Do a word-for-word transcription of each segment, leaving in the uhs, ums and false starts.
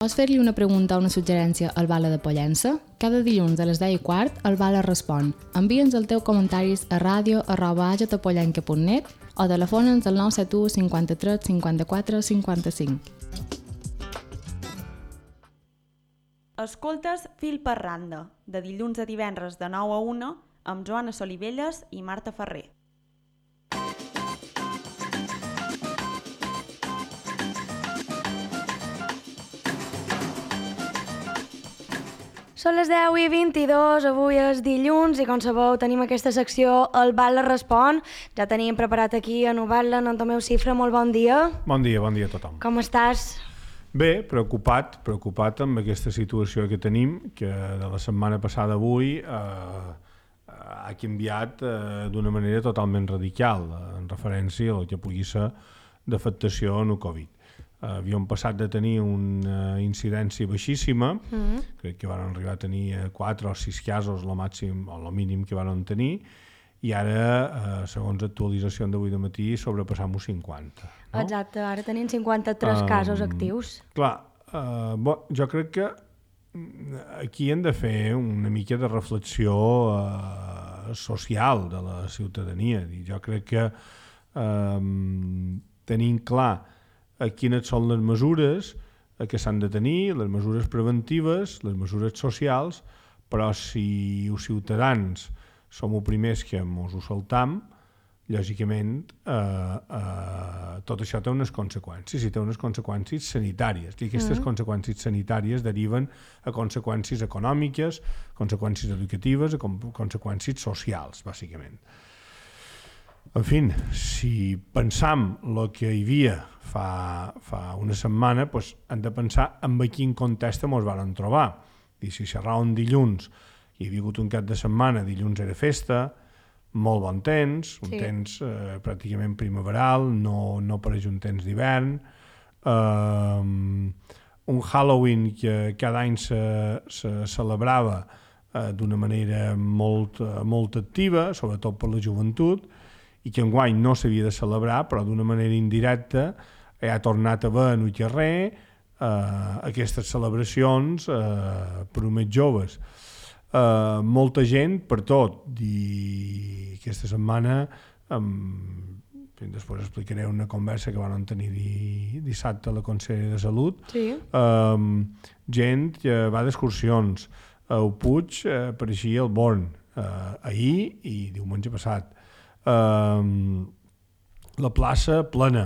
Vols fer-li una pregunta o una suggerència al Bala de Pollença? Cada dilluns a les deu i quart el Bala respon. Envia'ns els teus comentaris a ràdio arroba agetapollenca punt net o telefona'ns al nou set u cinquanta-tres cinquanta-quatre cinquanta-cinc. Escoltes Fil per randa, de dilluns a divendres de nou a una, amb Joana Solivelles i Marta Ferrer. Són les deu i vint-i-dos, avui és dilluns i com sabeu tenim aquesta secció El Batlle respon. Ja tenim preparat aquí a Novel·la en Tomeu Cifra, molt bon dia. Bon dia, bon dia a tothom. Com estàs? Bé, preocupat, preocupat amb aquesta situació que tenim, que de la setmana passada a avui eh, ha canviat eh, d'una manera totalment radical en referència al que pugui ser d'afectació en el Covid. Uh, havíem passat de tenir una incidència baixíssima, mm-hmm. crec que van arribar a tenir quatre o sis casos, el màxim o el mínim que van tenir, i ara, uh, segons actualització d'avui de matí, sobrepassam els cinquanta. No? Exacte, ara tenim cinquanta-tres um, casos actius. Clar, uh, bo, jo crec que aquí hem de fer una mica de reflexió uh, social de la ciutadania. I jo crec que uh, tenim clar quines són les mesures que s'han de tenir, les mesures preventives, les mesures socials, però si els ciutadans som els primers que ens ho saltam, lògicament eh, eh, tot això té unes conseqüències, i té unes conseqüències sanitàries, i aquestes mm-hmm. conseqüències sanitàries deriven a conseqüències econòmiques, conseqüències educatives, a conseqüències socials, bàsicament. En fi, si pensam el que hi havia fa, fa una setmana, doncs hem de pensar en quin context ens vam trobar. I si xerràvem dilluns, hi havia hagut un cap de setmana, dilluns era festa, molt bon temps, un sí. temps eh, pràcticament primaveral, no, no pareix un temps d'hivern, eh, un Halloween que cada any se, se celebrava eh, d'una manera molt, molt activa, sobretot per la joventut, i que enguany no s'havia de celebrar, però d'una manera indirecta ha tornat a haver en el carrer eh, aquestes celebracions eh, per més joves. Eh, molta gent per tot, i aquesta setmana eh, després explicaré una conversa que van tenir di, dissabte a la Consellera de Salut. Sí. Eh, gent que va d'excursions, el Puig eh, apareixia al Born eh, ahir i diumenge passat. Uh, la plaça plena.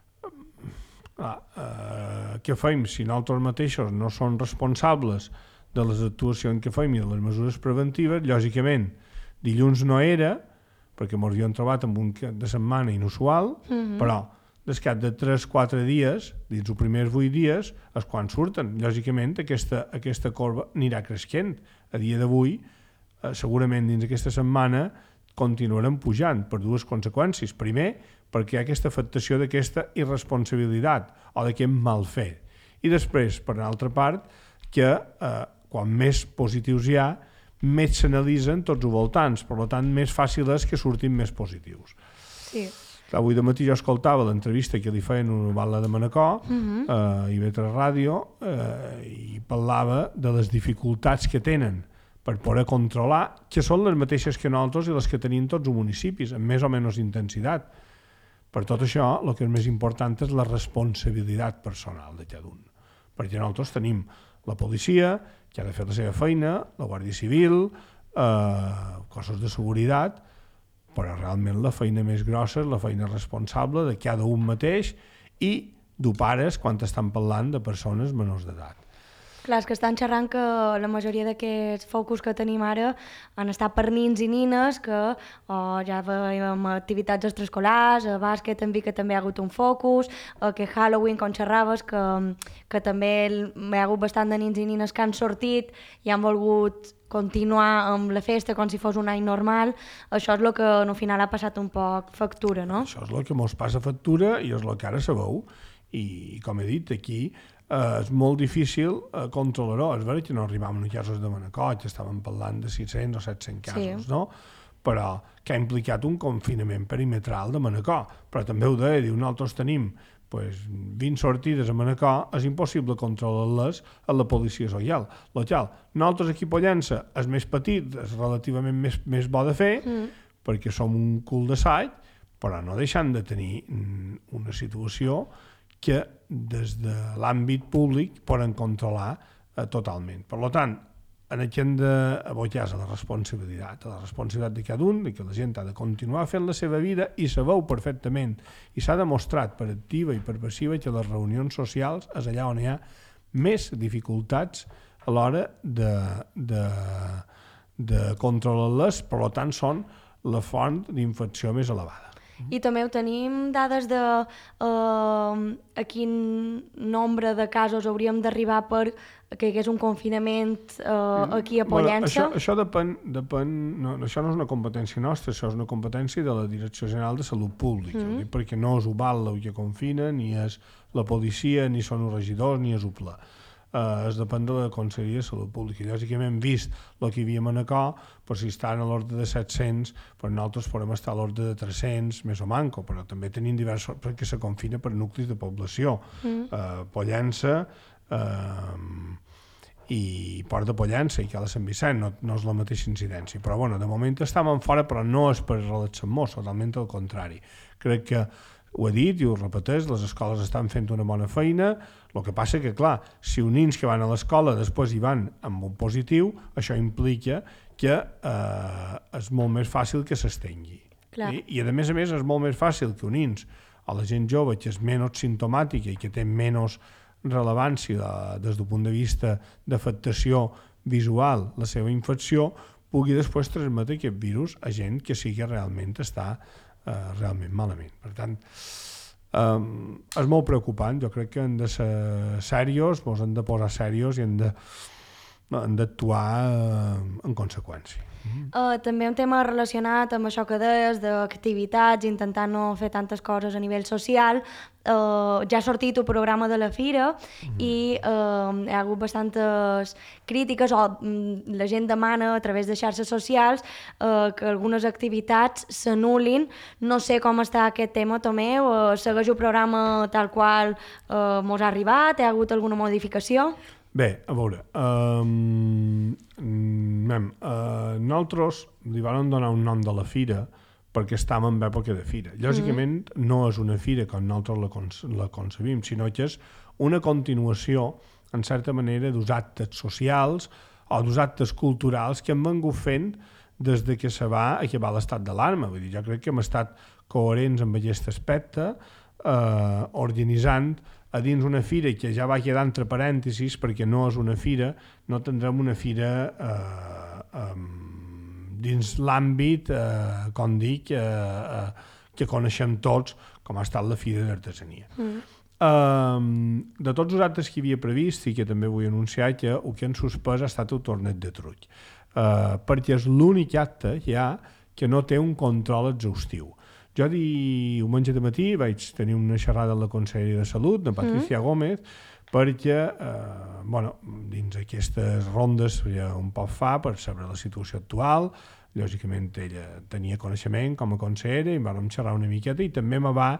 Ah, uh, què fem? Si nosaltres mateixos no som responsables de les actuacions que fem i de les mesures preventives, lògicament dilluns no era, perquè ens havíem trobat amb un cap de setmana inusual, mm-hmm. però des cap de tres o quatre dies, dins els primers vuit dies, és quan surten. Lògicament aquesta, aquesta corba anirà creixent. A dia d'avui, eh, segurament dins aquesta setmana continuarem pujant per dues conseqüències. Primer, perquè hi ha aquesta afectació d'aquesta irresponsabilitat o d'aquest mal fer. I després, per una altra part, que eh, quan més positius hi ha, més s'analitzen tots els voltants. Per tant, més fàcil és que surtin més positius. Sí. Avui de matí jo escoltava l'entrevista que li feien a Novel·la de Manacor, uh-huh. eh, i I V tres Ràdio, eh, i parlava de les dificultats que tenen per poder controlar, que són les mateixes que nosaltres i les que tenim tots els municipis, amb més o menys intensitat. Per tot això, el que és més important és la responsabilitat personal de cada un. Perquè nosaltres tenim la policia, que ha de fer la seva feina, la Guàrdia Civil, eh, cossos de seguretat, però realment la feina més grossa és la feina responsable de cada un mateix i de pares quan estan parlant de persones menors d'edat. Clar, és que estan xerrant que la majoria d'aquests focus que tenim ara han estat per nins i nines, que oh, ja veiem activitats extraescolars, a bàsquet en que també hi ha hagut un focus, que Halloween, com xerraves, que, que també hi ha hagut bastant de nins i nines que han sortit i han volgut continuar amb la festa com si fos un any normal. Això és el que al final ha passat un poc factura, no? Això és el que mos passa factura i és el que ara sabeu. I, com he dit, aquí eh, és molt difícil eh, controlar-ho. És veritat que no arribàvem a casos de Manacor, que estàvem parlant de sis-cents o set-cents casos, sí. No? Però que ha implicat un confinament perimetral de Manacor. Però també ho deia, diu, nosaltres tenim pues, vint sortides a Manacor, és impossible controlar-les a la policia local. local. Nosaltres aquí a Pollença és més petit, és relativament més, més bo de fer, mm. perquè som un cul de saig, però no deixant de tenir una situació que des de l'àmbit públic poden controlar eh, totalment. Per tant, en aquí hem d'abocar a la responsabilitat, a la responsabilitat de cada un, que la gent ha de continuar fent la seva vida i se veu perfectament i s'ha demostrat per activa i per passiva que les reunions socials és allà on hi ha més dificultats a l'hora de, de, de controlar-les, per tant són la font d'infecció més elevada. I també ho tenim dades de uh, a quin nombre de casos hauríem d'arribar per que hi hagués un confinament uh, aquí a Pollença? Bueno, això, això depèn, depèn no, això no és una competència nostra, això és una competència de la Direcció General de Salut Pública, mm. perquè no és Ubalda que confina, ni és la policia, ni són els regidors, ni és U P L A. Uh, es depèn de la Conselleria de Salut Pública. Lògicament hem vist el que hi havia a Manacor, per si estan a l'ordre de set-cents, però nosaltres podem estar a l'ordre de tres-cents, més o manco, però també tenim diversos, perquè se confina per nuclis de població. Mm. Uh, Pollença uh, i Port de Pollença i Cala Sant Vicent, no, no és la mateixa incidència. Però bueno, de moment estàvem fora, però no és per relaxar-nos, totalment al contrari. Crec que ho he dit i ho repeteix, les escoles estan fent una bona feina, el que passa que, clar, si uns nens que van a l'escola després hi van amb un positiu, això implica que eh, és molt més fàcil que s'estengui. I, I, a més a més, és molt més fàcil que uns nens, a la gent jove, que és menys simptomàtica i que té menys rellevància de, des del punt de vista d'afectació visual, la seva infecció, pugui després transmetre aquest virus a gent que sí que realment està Uh, realment malament. Per tant, um, és molt preocupant. Jo crec que hem de ser serios, ens hem de posar serios i hem de hem d'actuar uh, en conseqüència. Uh, també un tema relacionat amb això que deies, d'activitats, intentar no fer tantes coses a nivell social. Uh, ja ha sortit el programa de la Fira mm. i uh, hi ha hagut bastantes crítiques, o um, la gent demana a través de xarxes socials uh, que algunes activitats s'anul·lin. No sé com està aquest tema, Tomeu, uh, segueix el programa tal qual uh, mos ha arribat, hi ha hagut alguna modificació? Bé, a veure, um, mem, uh, nosaltres li vam donar un nom de la fira perquè estàvem en època de fira. Lògicament, mm. no és una fira com nosaltres la, con la concebim, sinó que és una continuació, en certa manera, d'uns actes socials o d'uns actes culturals que hem vengut fent des de que se va acabar l'estat d'alarma. Vull dir, jo crec que hem estat coherents amb aquest aspecte, eh, organitzant a dins una fira que ja va quedar entre parèntesis perquè no és una fira, no tindrem una fira eh, eh, dins l'àmbit, eh, com dic, eh, eh, que coneixem tots, com ha estat la Fira d'Artesania. Mm. Eh, de tots els actes que hi havia previst, i que també vull anunciar que el que han suspès ha estat el torneig de trull, eh, perquè és l'únic acte que hi ha que no té un control exhaustiu. Jo diumenge de matí vaig tenir una xerrada amb la Conselleria de Salut, de Patricia mm. Gómez, perquè eh, bueno, dins aquestes rondes ja un poc fa per saber la situació actual. Lògicament ella tenia coneixement com a consellera i vam xerrar una miqueta i també me va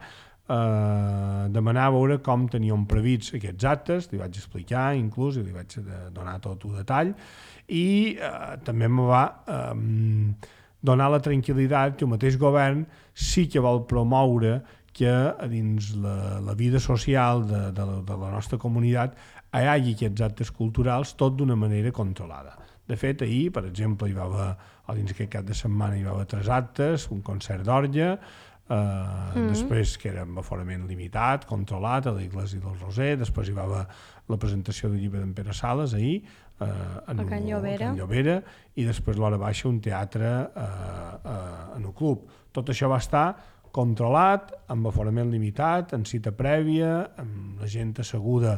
eh, demanar a veure com teníem previts aquests actes, li vaig explicar inclús i li vaig donar tot el detall i eh, també me va eh, donar la tranquil·litat que el mateix govern sí que vol promoure que dins la, la vida social de, de, la, de la nostra comunitat hi hagi aquests actes culturals tot d'una manera controlada. De fet, ahir, per exemple, hi va haver, o dins aquest cap de setmana hi va haver tres actes, un concert d'orgue, eh, mm. després que era amb aforament limitat, controlat, a l'Iglésia del Roser, després hi va haver la presentació del llibre d'en Pere Sales ahir, eh, en, a Can Llobera. a Can Llobera, i després l'hora baixa un teatre eh, eh, en un club. Tot això va estar controlat, amb aforament limitat, en cita prèvia, amb la gent asseguda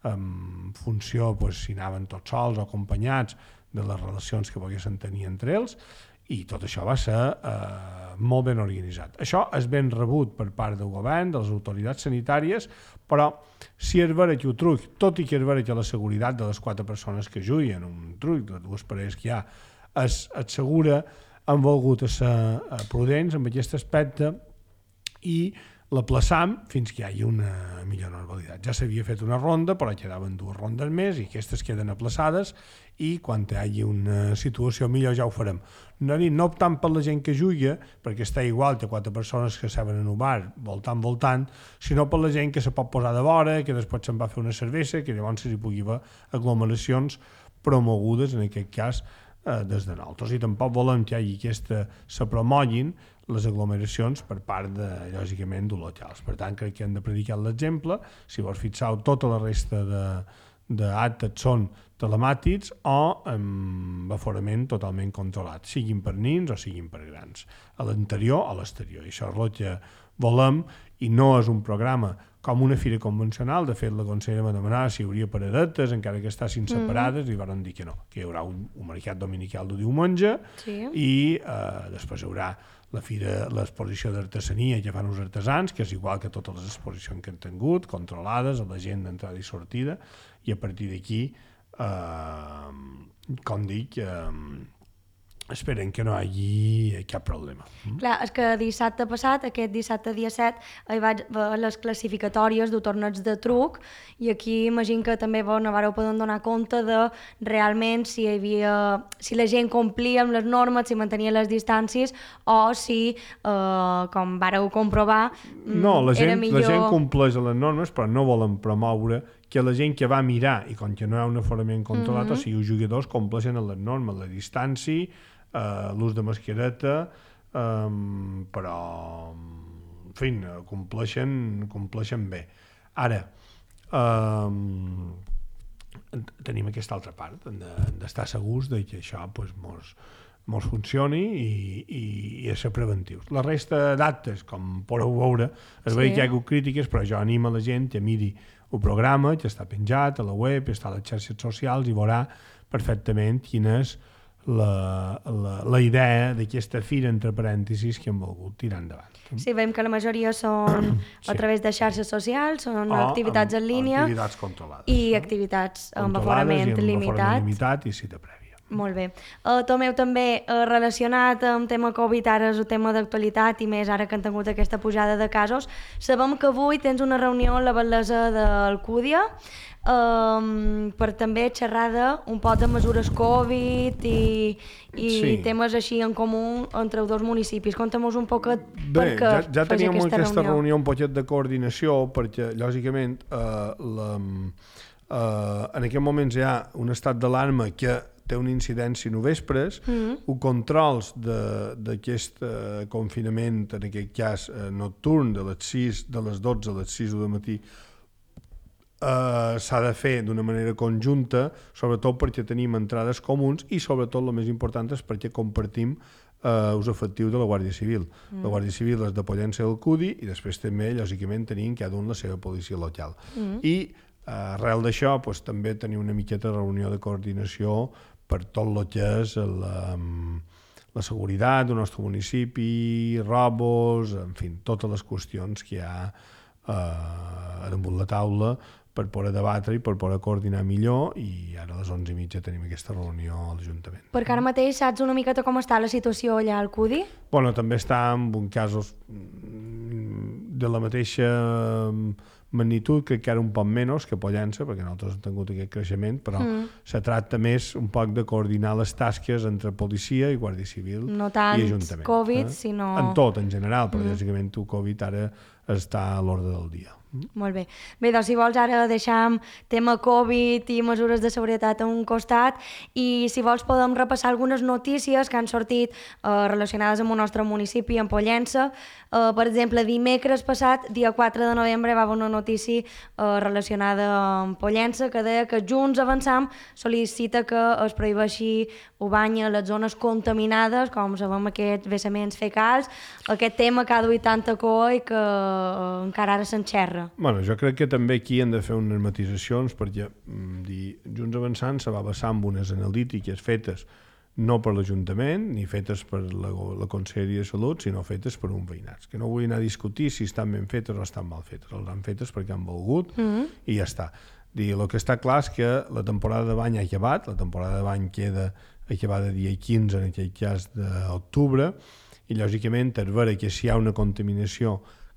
en funció, pues, si anaven tots sols o acompanyats, de les relacions que poguessin tenir entre ells, i tot això va ser eh, molt ben organitzat. Això és ben rebut per part del govern, de les autoritats sanitàries, però si és vera que el truc, tot i que és vera que la seguretat de les quatre persones que juguen, un truc de dues parelles que hi ha, és, és segura, han volgut ser prudents amb aquest aspecte i l'aplaçam fins que hi hagi una millor normalitat. Ja s'havia fet una ronda, però quedaven dues rondes més i aquestes queden aplaçades i quan hi hagi una situació millor ja ho farem. No, no optant per la gent que juga, perquè està igual que quatre persones que seuen en un bar voltant, voltant, sinó per la gent que se pot posar de vora, que després se'n va fer una cervesa, que llavors s'hi pugui haver aglomeracions promogudes, en aquest cas, eh, des de nosaltres. I tampoc volem que hi hagi aquesta, se promoguin les aglomeracions per part, de, lògicament, d'hotels. Per tant, crec que hem de predicar l'exemple. Si vos fixeu, tota la resta d'actes són telemàtics o amb aforament totalment controlat, siguin per nins o siguin per grans, a l'interior o a l'exterior. I això és el que volem, i no és un programa com una fira convencional. De fet, la consellera va demanar si hi hauria paradetes, encara que estiguessin separades, mm. i van dir que no, que hi haurà un, un mercat dominical de diumenge, sí. i eh, després hi haurà la fira, l'exposició d'artesania que fan els artesans, que és igual que totes les exposicions que han tingut, controlades, a la gent d'entrada i sortida, i a partir d'aquí, eh, com dic, eh, esperen que no hi hagi cap problema. Mm? Clar, és que dissabte passat, aquest dissabte dia set, hi vaig veure les classificatòries de torneigs de truc, i aquí imagino que també no vareu poder donar compte de realment si hi havia, si la gent complia amb les normes, si mantenia les distàncies, o si, eh, com vareu comprovar, no, la gent, era millor... la gent compleix les normes, però no volen promoure que la gent que va mirar, i com que no hi ha un aforament controlat, mm-hmm. o sigui, els jugadors compleixen les normes, la distància, Uh, l'ús de mascareta, um, però en fi, compleixen, compleixen bé. Ara, um, tenim aquesta altra part, d'estar segurs de que això pues, mos, mos funcioni i, i, i ser preventius. La resta d'actes, com podeu veure, es sí. veu que hi ha hagut crítiques, però jo animo la gent que miri el programa, que està penjat a la web, està a les xarxes socials, i veurà perfectament quina és La, la, la idea d'aquesta fira, entre parèntesis, que hem volgut tirar endavant. Sí, veiem que la majoria són sí. a través de xarxes socials, són o activitats en línia, activitats controlades, i no? activitats amb aforament limitat. limitat i cita prèvia. Molt bé. Uh, Tomeu, també uh, relacionat amb tema Covid, ara és un tema d'actualitat, i més ara que han tingut aquesta pujada de casos, sabem que avui tens una reunió a la Batlesa d'Alcúdia, Um, per també xerrar de un poc de mesures Covid i, i sí. temes així en comú entre els dos municipis. Conta'm-nos un poc per què ja, ja teníem aquesta, aquesta reunió. reunió un poquet de coordinació, perquè lògicament eh, la, eh, en aquest moments hi ha un estat d'alarma que té una incidència no vespres, mm-hmm. o controls d'aquest eh, confinament, en aquest cas eh, nocturn, de les sis, de les dotze a les sis del matí, Uh, s'ha de fer d'una manera conjunta, sobretot perquè tenim entrades comuns, i sobretot el més important és perquè compartim uh, els efectius de la Guàrdia Civil. Mm. La Guàrdia Civil és de Pollença del Cudi, i després també, lògicament, tenim cada un la seva policia local. Mm. I uh, arrel d'això pues, també tenim una miqueta de reunió de coordinació per tot el que és la, la seguretat del nostre municipi, robos, en fi, totes les qüestions que hi ha uh, damunt la taula per poder debatre i per poder coordinar millor, i ara a les onze i mitja tenim aquesta reunió a l'Ajuntament. Perquè ara mateix saps una miqueta com està la situació allà al Cudi? Bueno, també està en un casos de la mateixa magnitud, que encara un poc menys que Pollença, perquè nosaltres hem tingut aquest creixement, però mm. se tracta més un poc de coordinar les tasques entre policia i Guàrdia Civil no tant i Ajuntament. Covid, eh? sinó... En tot, en general, però mm. lògicament el Covid ara està a l'ordre del dia. Molt bé. Bé, doncs si vols ara deixam tema Covid i mesures de seguretat a un costat, i si vols podem repassar algunes notícies que han sortit eh, relacionades amb el nostre municipi, en Pollença. Eh, per exemple, dimecres passat, dia quatre de novembre, va haver una notícia eh, relacionada amb Pollença que deia que Junts Avançam sol·licita que es prohibeixi el bany a les zones contaminades, com sabem aquests vessaments fecals, aquest tema que ha duit tanta cua i que eh, encara ara s'enxerra. Bueno, jo crec que també aquí hem de fer unes matisacions, perquè mm, dir, Junts Avançant se va basar en unes analítiques fetes no per l'Ajuntament ni fetes per la, la Conselleria de Salut, sinó fetes per uns veïnats, que no vull anar a discutir si estan ben fetes o estan mal fetes, els han fetes perquè han volgut mm-hmm. i ja està. Dir, el que està clar és que la temporada de bany ha acabat, la temporada de bany queda acabada dia quinze, en aquest cas d'octubre, i lògicament és vera que si hi ha una contaminació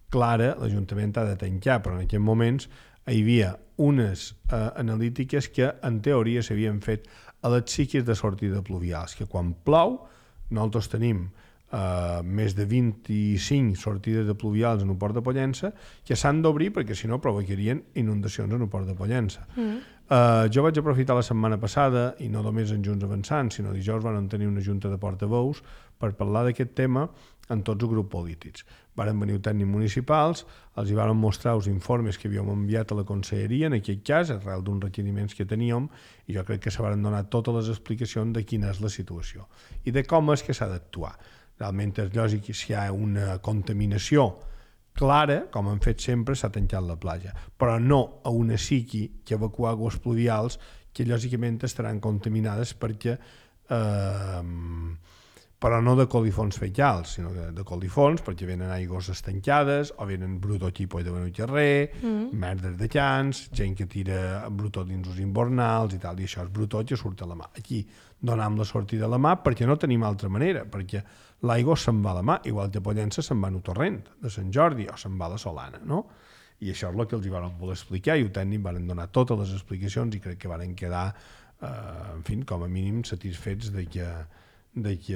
clara, l'Ajuntament ha de tancar, però en aquests moments hi havia unes eh, analítiques que en teoria s'havien fet a les xiques de sortida pluvials, que quan plou nosaltres tenim eh, més de vint-i-cinc sortides de pluvials en el port de Pollença que s'han d'obrir perquè si no provocarien inundacions en el port de Pollença. Mm. Eh, jo vaig aprofitar la setmana passada, i no només en Junts Avançant, sinó dijous van tenir una junta de portaveus per parlar d'aquest tema en tots els grups polítics. Varen venir tècnics municipals, els hi varen mostrar els informes que havíem enviat a la conselleria, en aquest cas, arrel d'uns requeriments que teníem, i jo crec que se varen donar totes les explicacions de quina és la situació i de com és que s'ha d'actuar. Realment és lògic que si hi ha una contaminació clara, com han fet sempre, s'ha tancat la platja, però no a una siqui que evacua aigües pluvials que lògicament estaran contaminades perquè eh, però no de colifons fecals, sinó de, de colifons, perquè venen aigües estancades, o venen brutó tipus de venut carrer, mm. merdes de llans, gent que tira brutó dins els invernals i tal, i això és brutó que surt a la mà. Aquí donem la sortida a la mà perquè no tenim altra manera, perquè l'aigua se'n va a la mà, igual que a Pollença se'n va a un torrent de Sant Jordi o se'n va a la Solana, no? I això és el que els hi van voler explicar, i el tècnic van donar totes les explicacions i crec que van quedar, eh, en fi, com a mínim satisfets de que de que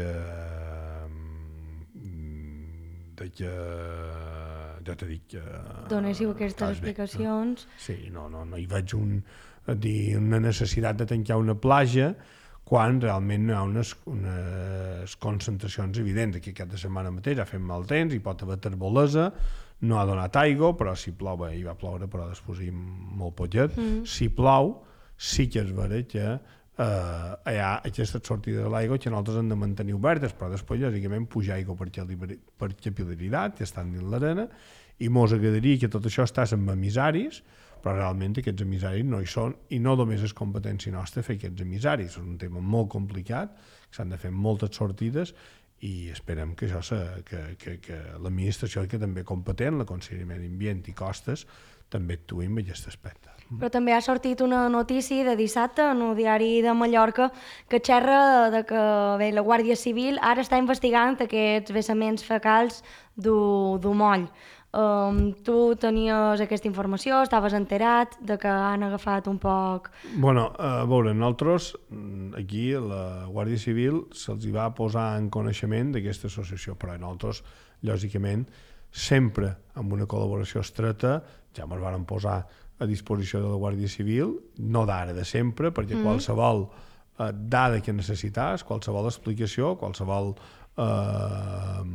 de que ja t'he dit que donéssiu aquestes explicacions. No? Sí, no, no, no hi veig un, dir, una necessitat de tancar una platja quan realment hi ha unes, unes concentracions evidents. Aquí aquesta setmana mateix ha fet mal temps, hi pot haver terbolesa, no ha donat aigua, però si plou, hi va ploure, però després hi molt poquet. Mm. Si plou, sí que és vera que Uh, hi ha aquestes sortides de l'aigua que nosaltres hem de mantenir obertes, però després lògicament pujar aigua per, per capil·laritat, que estan dins l'arena, i mos agradaria que tot això estàs amb emissaris, però realment aquests emissaris no hi són, i no només és competència nostra fer aquests emissaris, és un tema molt complicat, que s'han de fer moltes sortides, i esperem que això se, que, que, que l'administració, que també competent, la Conselleria de Medi Ambient i Costes, també actuï en aquest aspecte. Però també ha sortit una notícia de dissabte en el diari de Mallorca que xerra de que bé, la Guàrdia Civil ara està investigant aquests vessaments fecals du moll. Um, tu tenies aquesta informació, estaves enterat de que han agafat un poc... Bueno, a veure, nosaltres aquí la Guàrdia Civil se'ls va posar en coneixement d'aquesta associació, però nosaltres, lògicament, sempre amb una col·laboració estreta, ja ens van posar a disposició de la Guàrdia Civil, no d'ara, de sempre, perquè mm. qualsevol eh, dada que necessites, qualsevol explicació, qualsevol eh,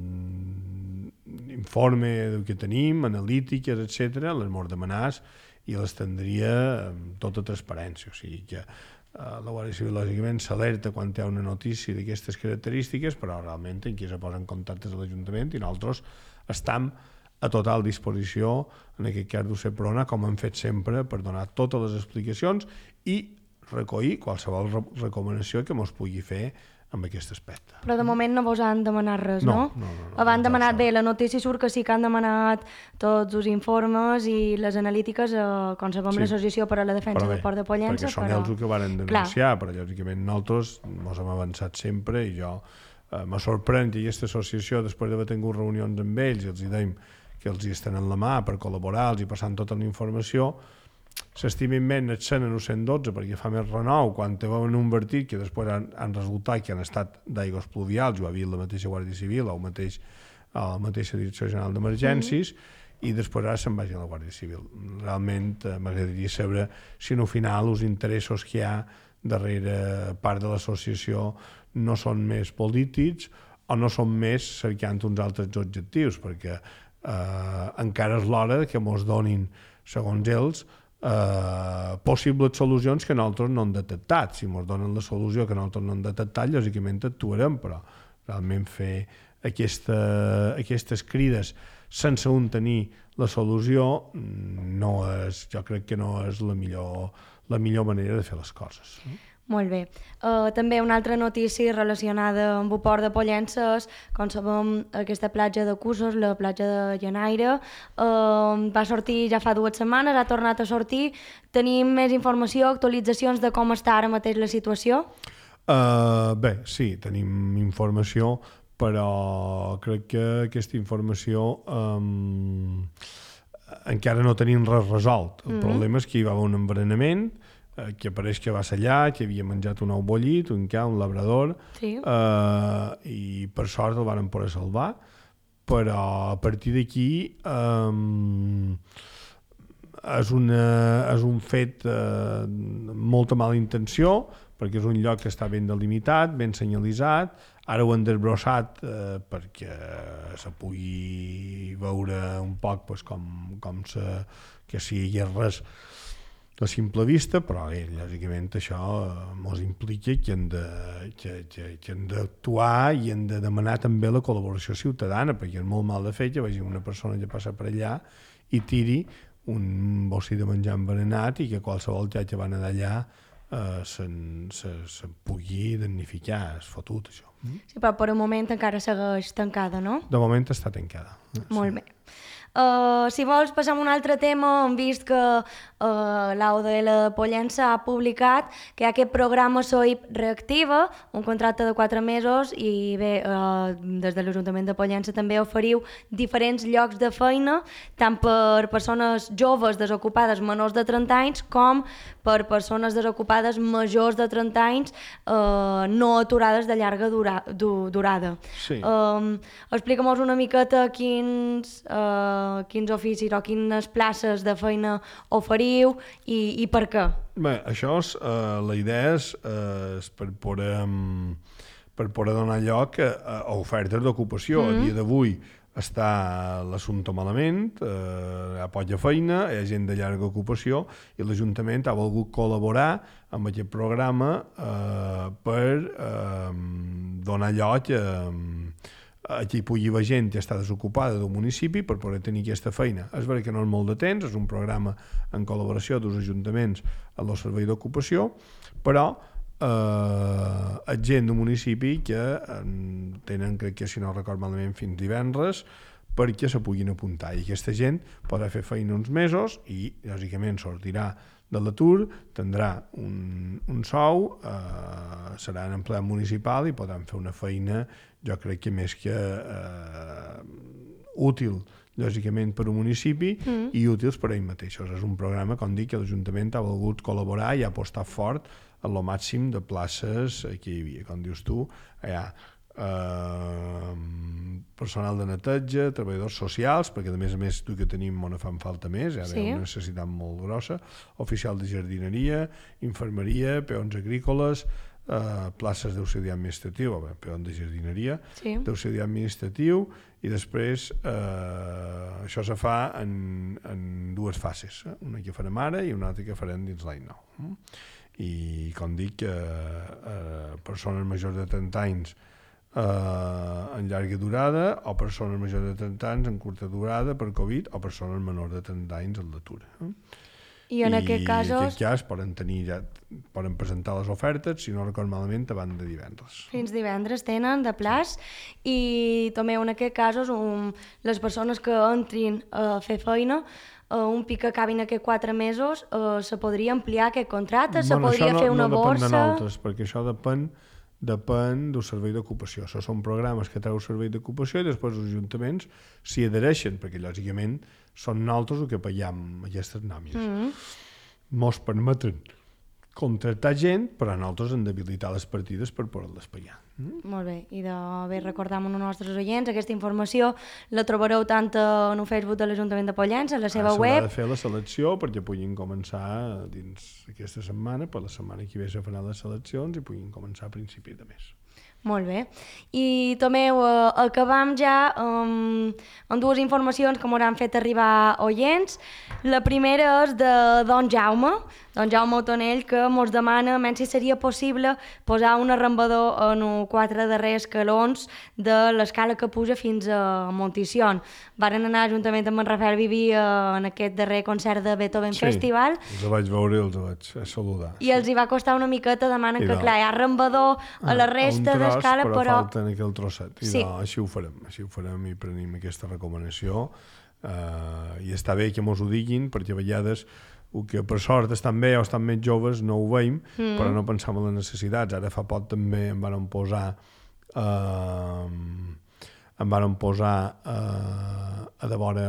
informe que tenim, analítiques, etcètera, les mos demanàs i les tindria amb tota transparència. O sigui que eh, la Guàrdia Civil, lògicament, s'alerta quan té una notícia d'aquestes característiques, però realment aquí se posen contactes a l'Ajuntament i nosaltres estem a total disposició, en aquest cas d'U C Prona, com hem fet sempre, per donar totes les explicacions i recollir qualsevol re recomanació que ens pugui fer en aquest aspecte. Però de moment no vos han demanat res, no? No, no, no. no Abans demanat, bé, la notícia surt que sí que han demanat tots els informes i les analítiques a, com sabem, sí. l'Associació per a la Defensa bé, del Port de Pollença. Perquè són però... ells el que varen denunciar, Clar. Però lògicament nosaltres ens hem avançat sempre i jo eh, me sorprèn que aquesta associació, després d'haver tingut reunions amb ells i els hi deim que els hi estan en la mà per col·laborar, els hi passant tota la informació, s'estimin menys et sent en el cent dotze perquè fa més renou quan te veuen un vertit que després han, han resultat que han estat d'aigües pluvials, ho ha vist la mateixa Guàrdia Civil o el mateix, la mateixa Direcció General d'Emergències, mm. i després ara se'n vagi a la Guàrdia Civil. Realment eh, m'agradaria saber si no al final els interessos que hi ha darrere part de l'associació no són més polítics o no són més cercant uns altres objectius, perquè Uh, encara és l'hora que ens donin, segons ells, uh, possibles solucions que nosaltres no hem detectat. Si ens donen la solució que nosaltres no hem detectat, lògicament actuarem, però realment fer aquesta, aquestes crides sense un tenir la solució no és, jo crec que no és la millor, la millor manera de fer les coses. Molt bé. Uh, també una altra notícia relacionada amb el port de Pollença és, com sabem, aquesta platja de Cussos, la platja de Llenaire, uh, va sortir ja fa dues setmanes, ha tornat a sortir. Tenim més informació, actualitzacions de com està ara mateix la situació? Uh, bé, sí, tenim informació, però crec que aquesta informació um, encara no tenim res resolt. El mm-hmm. problema és que hi va haver un envenenament, eh, que apareix que va ser allà, que havia menjat un ou bollit, un ca, un labrador, sí. eh, i per sort el van poder salvar, però a partir d'aquí um, és, una, és un fet eh, molta mala intenció, perquè és un lloc que està ben delimitat, ben senyalitzat, ara ho han desbrossat eh, perquè se pugui veure un poc pues, com, com se, que si hi ha res a simple vista, però eh, lògicament això ens eh, implica que hem de, que, que, que hem d'actuar i hem de demanar també la col·laboració ciutadana, perquè és molt mal de fer que vagi una persona que passa per allà i tiri un bossi de menjar envenenat i que qualsevol ja que va anar d'allà Uh, se'n se, se pugui damnificar, és fotut això. Mm? Sí, però per un moment encara segueix tancada, no? De moment està tancada. Molt sí. bé. Uh, si vols passar a un altre tema, hem vist que uh, l'A U D L de Pollença ha publicat que hi ha aquest programa S O I P Reactiva, un contracte de quatre mesos, i bé, uh, des de l'Ajuntament de Pollença també oferiu diferents llocs de feina, tant per persones joves desocupades menors de trenta anys, com per persones desocupades majors de trenta anys uh, no aturades de llarga dura, du, durada. Sí. Um, Explica'm-nos una miqueta quins... Uh, quins oficis o quines places de feina oferiu i, i per què? Bé, això és, eh, la idea és, eh, és per poder, per poder donar lloc a, a ofertes d'ocupació. Mm-hmm. A dia d'avui està l'assumpte malament, eh, hi ha poca feina, hi ha gent de llarga ocupació i l'Ajuntament ha volgut col·laborar amb aquest programa eh, per eh, donar lloc a aquí hi pugui haver gent que està desocupada del municipi per poder tenir aquesta feina. És veritat que no és molt de temps, és un programa en col·laboració dels ajuntaments amb el servei d'ocupació, però eh, és gent del municipi que eh, tenen, crec que si no record malament, fins divendres perquè se puguin apuntar. I aquesta gent podrà fer feina uns mesos i, lògicament, sortirà de l'atur, tindrà un, un sou, eh, serà en empleat municipal i podran fer una feina, jo crec que més que eh, útil, lògicament, per un municipi mm. i útils per a ells mateixos. És un programa, com dic, que l'Ajuntament ha volgut col·laborar i ha apostat fort en el màxim de places que hi havia. Com dius tu, hi ha Uh, personal de neteja, treballadors socials, perquè a més a més tu que tenim no fan falta més, ara sí. hi ha una necessitat molt grossa, oficial de jardineria, infermeria, peons agrícoles, uh, places d'auxiliar administratiu, bé, peons de jardineria, sí. d'auxiliar administratiu, i després uh, això se fa en, en dues fases, eh? Una que farem ara i una altra que farem dins l'any nou. Mm? I com dic, uh, uh, persones majors de trenta anys Uh, en llarga durada, o persones majors de trenta anys en curta durada per Covid, o persones menors de trenta anys en l'atur. Eh? I en I aquest casos... en aquest cas poden, tenir ja, poden presentar les ofertes, si no record malament, abans de divendres. Fins divendres tenen de plaç, i també en aquest casos un, les persones que entrin a fer feina, uh, un pic que acabin aquests quatre mesos, uh, se podria ampliar aquest contracte, bueno, se podria no, fer una no borsa... No depèn de nosaltres, perquè això depèn depèn del servei d'ocupació. Això són programes que treu el servei d'ocupació i després els ajuntaments s'hi adhereixen, perquè lògicament són nosaltres el que paguem aquestes nòmines. Mm-hmm. Mos permeten contractar gent, però nosaltres hem d'habilitar les partides per poder-les pagar. Mm? Molt bé, i de bé recordar-me als nostres oients, aquesta informació la trobareu tant en el Facebook de l'Ajuntament de Pollença, a la seva ah, web. S'haurà de fer la selecció perquè puguin començar dins aquesta setmana, per la setmana que ve se faran les seleccions i puguin començar a principis de mes. Molt bé. I Tomeu, eh, acabam ja amb, amb dues informacions que m'hauran fet arribar oients. La primera és de don Jaume, don Jaume Otonell, que ens demana si seria possible posar un arrambador en els quatre darrers escalons de l'escala que puja fins a Monticion. Varen anar juntament amb en Rafael Viví en aquest darrer concert de Beethoven sí, Festival. Sí, els vaig veure i els vaig saludar. I sí. els hi va costar una miqueta, demanen I que, no. clar, hi ha arrambador a la resta de escala, però, però... falta en aquell trosset. I sí. no, així ho farem, així ho farem i prenem aquesta recomanació. Uh, I està bé que mos ho diguin, perquè a vegades el que per sort estan bé o estan més joves no ho veiem, mm. però no pensam en les necessitats. Ara fa poc també em van posar eh, em varen posar eh, a de vora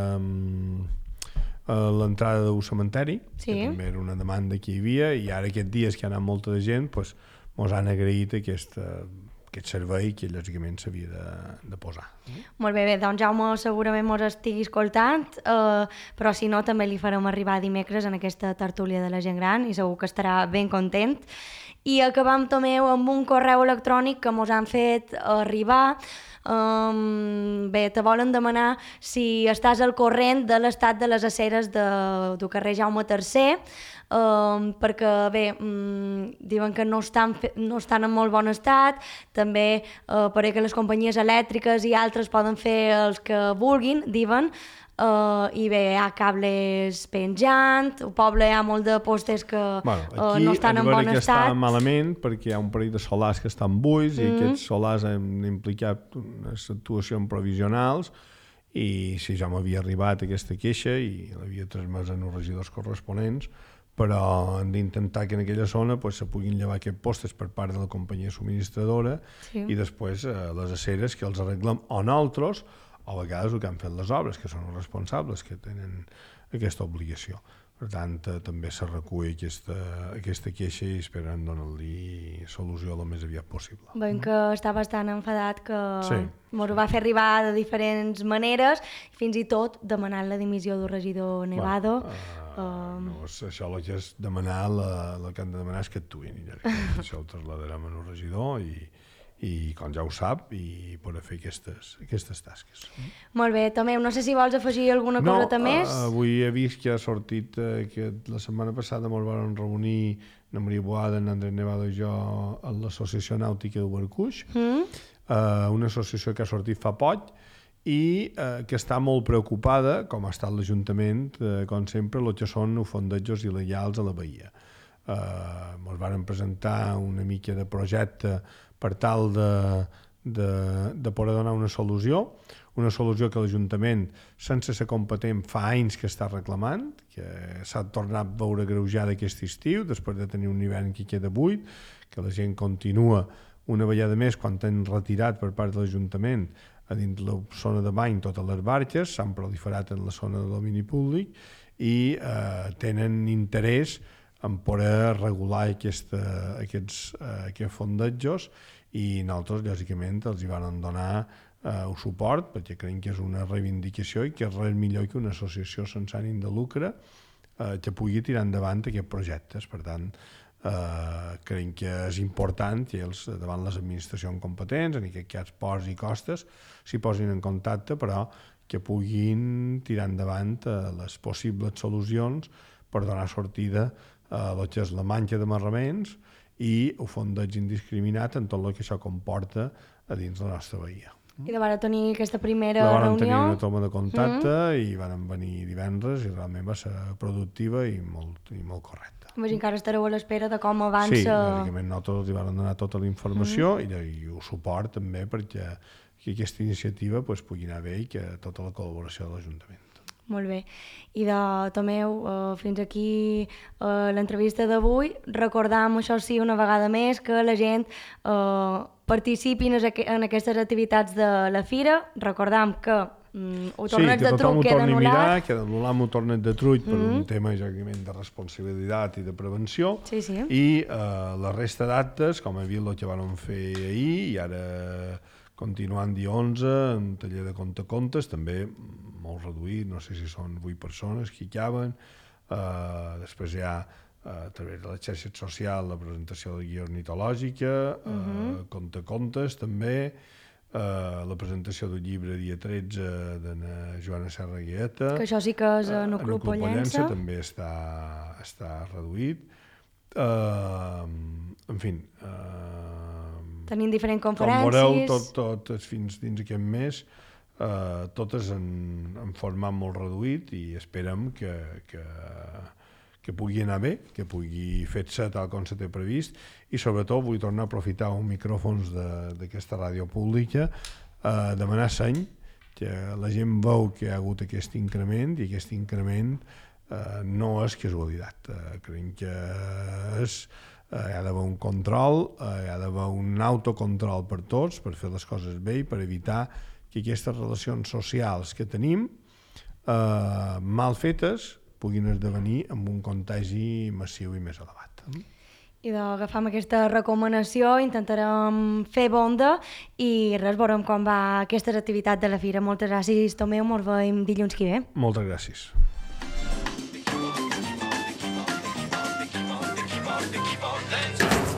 a l'entrada d'un cementeri, Sí. que també era una demanda que hi havia, i ara aquests dies que ha anat molta de gent pues, mos han agraït aquesta, aquest servei que lògicament s'havia de, de posar. Molt bé, bé, doncs Jaume segurament mos estigui escoltant, eh, però si no també li farem arribar dimecres en aquesta tertúlia de la gent gran i segur que estarà ben content. I acabam, Tomeu, amb un correu electrònic que mos han fet arribar. Um, bé, te volen demanar si estàs al corrent de l'estat de les aceres de, del carrer Jaume tercer, um, perquè bé, um, diuen que no estan, fe, no estan en molt bon estat, també uh, per que les companyies elèctriques i altres poden fer els que vulguin, diuen. Uh, i bé, hi ha cables penjant, al poble hi ha molt de postes que bueno, uh, no estan en bon que estat. està malament perquè hi ha un parell de solars que estan buits mm. i aquests solars han implicat unes actuacions provisionals i si ja m'havia arribat aquesta queixa i l'havia transmès en els regidors corresponents, però han d'intentar que en aquella zona pues, se puguin llevar aquests postes per part de la companyia subministradora sí. i després eh, les aceres que els arreglem o nosaltres o a vegades el que han fet les obres, que són els responsables que tenen aquesta obligació. Per tant, eh, també se recull aquesta, aquesta queixa i esperen donar-li solució el més aviat possible. Veiem que està bastant enfadat, que sí. ens ho va fer arribar de diferents maneres, fins i tot demanant la dimissió del regidor Nevado. Bueno, uh, um... no, això el que és demanar, la, el que han de demanar és que actuïn. I això ho trasladarem al regidor i i com ja ho sap, i per fer aquestes, aquestes tasques. Molt bé, Tomeu, no sé si vols afegir alguna no, coseta més. No, avui he vist que ha sortit eh, que la setmana passada ens vam reunir na Maria Boada, en Andrés Nevado i jo a l'Associació Nàutica de Barcuix, mm. eh, una associació que ha sortit fa poc i eh, que està molt preocupada, com ha estat l'Ajuntament, eh, com sempre, el que són fondejos il·legals a la Bahia. Eh, ens varen presentar una mica de projecte per tal de, de, de poder donar una solució, una solució que l'Ajuntament, sense ser competent, fa anys que està reclamant, que s'ha tornat a veure greujada aquest estiu, després de tenir un hivern que queda buit, que la gent continua una vegada més quan han retirat per part de l'Ajuntament a dins la zona de bany totes les barques, s'han proliferat en la zona de domini públic i eh, tenen interès en poder regular aquesta, aquests, uh, aquests fondejos i nosaltres, lògicament, els hi van donar uh, el suport perquè creiem que és una reivindicació i que és res millor que una associació sense ànim de lucre uh, que pugui tirar endavant aquests projectes. Per tant, uh, creiem que és important que els, davant les administracions competents, en aquest cas ports i costes, s'hi posin en contacte, però que puguin tirar endavant uh, les possibles solucions per donar sortida el que és la manca de marraments i el fondeig indiscriminat en tot el que això comporta a dins la nostra bahia. I de vara tenir aquesta primera la reunió. tenir una toma de contacte mm. i van venir divendres i realment va ser productiva i molt, i molt correcta. Imagino que ara estareu a l'espera de com avança... Sí, bàsicament nosaltres els van donar tota la informació mm. i, i el suport també perquè que aquesta iniciativa pues, pugui anar bé i que tota la col·laboració de l'Ajuntament. Molt bé. I de Tomeu, uh, fins aquí uh, l'entrevista d'avui. Recordam, això sí, una vegada més, que la gent uh, participi en, en aquestes activitats de la fira. Recordam que um, el torneig sí, de truc queda anul·lat. Mirar, que anul·lam el torneig de truc per mm-hmm. un tema, exactament, de responsabilitat i de prevenció. Sí, sí. I uh, la resta d'actes, com a vist el que vam fer ahir, i ara continuant dia onze, en taller de contacontes, també molt reduït, no sé si són vuit persones que hi caben. Uh, després hi ha, uh, a través de la xarxa social, la presentació de la guia ornitològica, uh-huh. uh, contacontes també, uh, la presentació del llibre dia tretze de na Joana Serra Guieta. Que això sí que és en el Club Pollença. També està, està reduït. Uh, en fi... Uh, Tenim diferents conferències. Com veureu, tot, totes fins dins aquest mes, eh, totes en, en format molt reduït i esperem que, que, que pugui anar bé, que pugui fer-se tal com se té previst i sobretot vull tornar a aprofitar els micròfons d'aquesta ràdio pública, eh, demanar seny, que la gent veu que hi ha hagut aquest increment i aquest increment eh, no és casualitat. Eh, creiem que és hi ha d'haver un control, hi ha d'haver un autocontrol per tots, per fer les coses bé i per evitar que aquestes relacions socials que tenim, eh, mal fetes, puguin esdevenir amb un contagi massiu i més elevat. I d'agafar aquesta recomanació, intentarem fer bonda i res, veurem com va aquestes activitats de la fira. Moltes gràcies, Tomeu, ens veiem dilluns que ve. Moltes gràcies. Let's